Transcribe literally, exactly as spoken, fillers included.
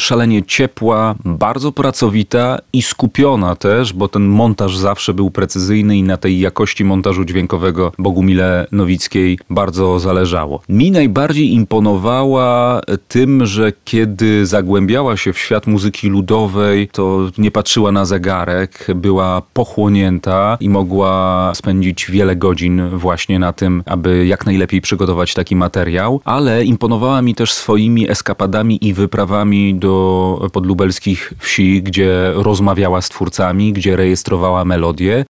szalenie ciepła, bardzo pracowita i skupiona też, bo ten montaż zawsze był precyzyjny i na tej jakości montażu dźwiękowego Bogumile Nowickiej bardzo zależało. Mi najbardziej imponowała tym, że kiedy zagłębiała się w świat muzyki ludowej, to nie patrzyła na zegarek, była pochłonięta i mogła spędzić wiele godzin właśnie na tym, aby jak najlepiej przygotować taki materiał, ale imponowała mi też swoimi eskapadami i wyprawami do podlubelskich wsi, gdzie rozmawiała z twórcami, gdzie rejestrowała melodie